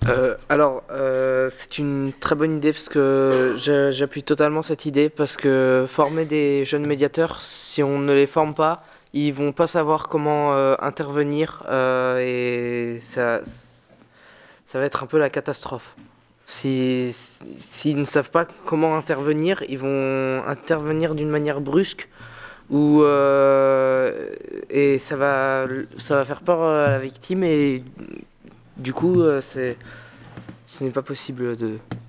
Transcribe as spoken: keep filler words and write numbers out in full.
Euh, alors, euh, c'est une très bonne idée parce que je- j'appuie totalement cette idée parce que former des jeunes médiateurs, si on ne les forme pas, ils vont pas savoir comment euh, intervenir euh, et ça, ça va être un peu la catastrophe. Si, s'ils ne savent pas comment intervenir, ils vont intervenir d'une manière brusque ou euh, et ça va, ça va faire peur à la victime et du coup, euh, c'est ce n'est pas possible de